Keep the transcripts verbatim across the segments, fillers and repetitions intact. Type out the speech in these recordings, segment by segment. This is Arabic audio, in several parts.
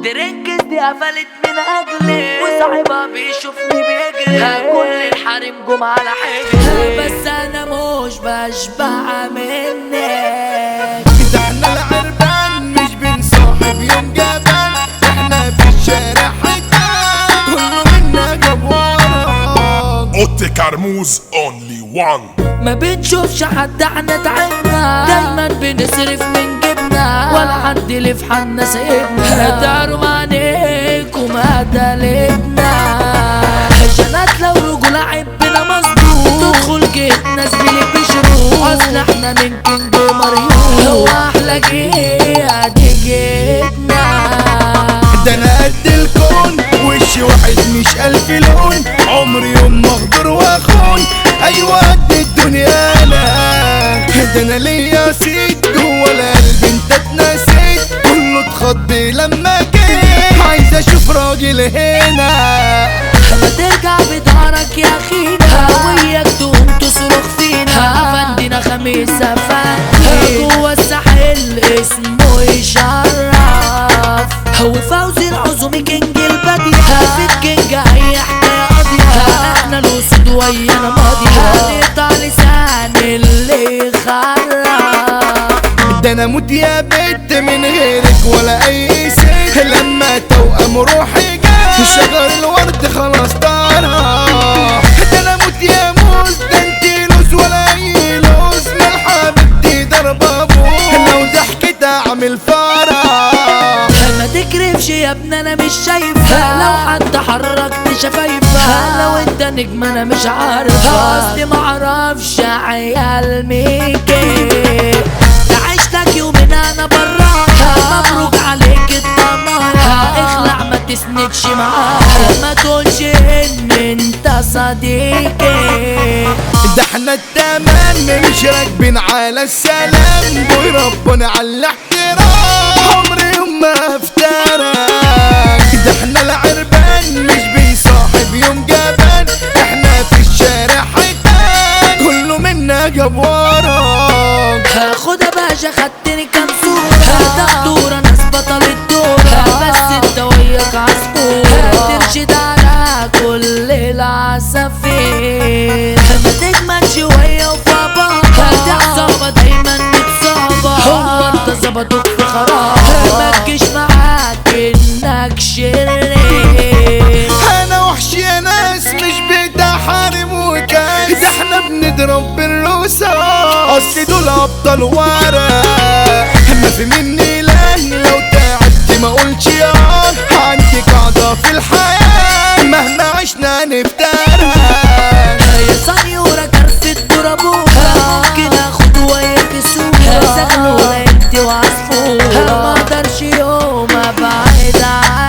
درينكس دي قفلت من اجلي وصاحبها بيشوفني بيجري كل الحريم جم على حجري بس انا مش بشبع منك. ده احنا العربان مش بنصاحب يوم جبان، احنا في الشارع حيتان كله منا جبوان. اوتي كرموز اونلي وان. ما بنشوفش حد احنا تعبنا دايما بنصرف من جبنا ولا حد اللي في حالنا سايبنا. داروا عليكم قتلتنا جنات لو رجولة عبنا مظبوط تدخل جيتنا زميلي بشروط اصل احنا من كينج مريوط هو احلى جيه دي جيتنا. ده انا قد الكون وشي واحد مش الف لون عمري يوم مغدر واخون ايوه قد الدنيا انا. ده انا ليا سيد جوه القلب انت اتنسيت كله اتخض لما جيت عايز اشوف راجل هنا. ما ترجع بدارك يا اخينا وياك تقوم تصرخ فينا فندينا خميسة فندي جوه الساحل اسمه يشرف هو فوزي العزومي كينج البديع في الكينج اي حكاية قاضية احنا الاسود ويانا ماضية نقطع لسان اللي يخرف. ده انا موت يا بنت من غيرك ولا اي ست لما توأم روحي جات شجر الورد خلاص طارح. ده انا موت يا موز ده انتي لوز ولا اي لوز من حبيبتي ضربة ابوس لو ضحكت اعمل فرح. ما تكرفش يا ابني انا مش شايفها لو حد حركت شفايفها لو انت نجم انا مش عارفها اصلي معرفش عيال ميكي عشتك يومين انا براها مبروك عليك الضنايا اخلع ما تسندش معاها ما تقولش ان انت صديقي. ده احنا التمام مش راكبين على السلام بوي ربنا على الاحترام عمري يوم ما افترك. ده احنا العربان مش بيصاحب يوم جبان احنا في الشارع حيتان كله منا جبوان. هاخدها باشا خدتني كام صورة دكتورة ناس بطل الدورة بس انت وياك عصفورة ترشد على كل العصافير ما تجمد شوية وفابا هتحصابة دايما متصابة هو انت ظبطوك في خراب ما تجيش معاك انك شرير. انا وحش يا ناس مش بتاع حارم وكاس ده احنا بنضرب بالروسة اصل دول ابطال ورا ما في مني لان لو تعبت ما قولش يا عندي قاعدة في الحياة مهما عشنا نفترق. يا صنيورة كرفة برابوها ممكن اخد وياك صورة زغلولة انت وعصفورة ما اقدرش يوم ابعد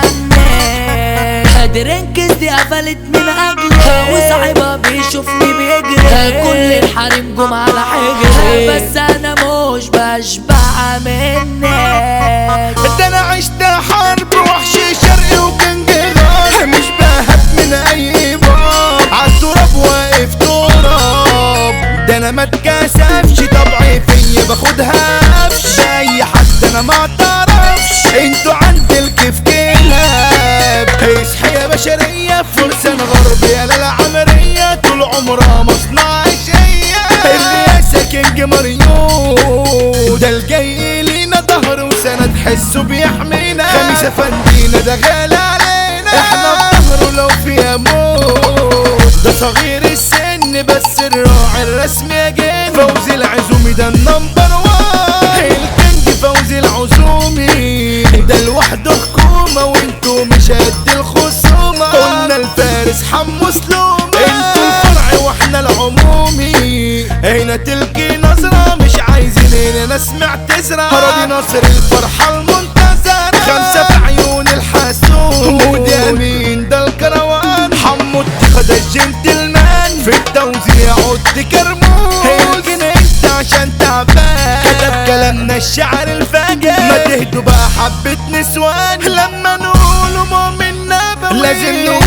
عنك. درينكس دي قفلت من اجلي وصاحبها بيشوفني بيجري كل الحريم جم على حجري بس انا مش بشبع منك. ده انا عشت حرب وحش شرقي وكنج غار مش بهب من اي باب عالتراب واقف تراب. ده انا ما اتكسفش طبعي فيا باخدها قفش اي حد انا ما اعترفش انتوا عند الكيف كلاب. اصحي يا بشرية فرسان غربية للعمرية طول عمرها مصنع اشقية الرئاسة كينج مريوط ده الجاي لينا ظهر وسند حسه بيحمينا خميسة فندينا ده غالي علينا احنا بظهره لو فيها موت. ده صغير السن بس الراعي الرسمي يا جن فوزي العزومي ده النمبر وان الكينج فوزي العزومي ده لوحده حكومة وانتو مش قد الخصومة قلنا الفارس حمو سلومة انتو الفرع واحنا العمومي هنا تلقي نظرة مش عايزين هنا ناس معتذرة هرادي ناصر الفرحة المنتظرة خمسة في عيون الحسود مودي امين ده الكروان حمو اتخذ الجنتلمان في التوزيع عد كرموز يمكن انت عشان تعبان كتب كلامنا الشعر الفاجر ما تهدوا بقى حبة نسوان لما نقولوا مؤمن نبوي لازم نقول